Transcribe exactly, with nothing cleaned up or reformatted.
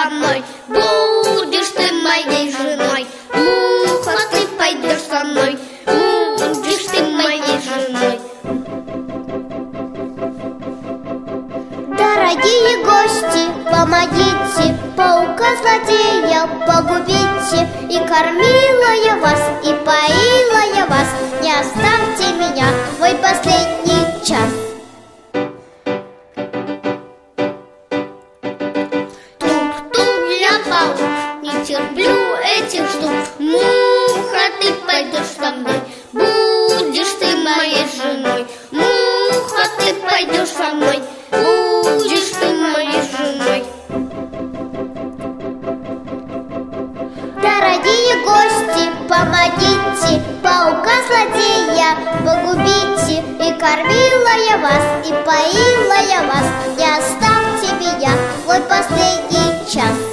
со мной, будешь ты моей женой. Муха, ты пойдешь со мной, будешь ты моей женой. Дорогие гости, помогите, паука злодея погубите. И кормила я вас, и поила я вас, не оставьте меня в мой последний час. Тук-тук, я паук, не терплю этих штук. Муха, ты пойдешь со мной, будешь ты моей женой. Муха, ты пойдешь со мной, будешь ты моей женой. Дорогие гости, помогите, паука злодея погубите. И кормила я вас, и поила я вас, не оставьте меня в мой последний час.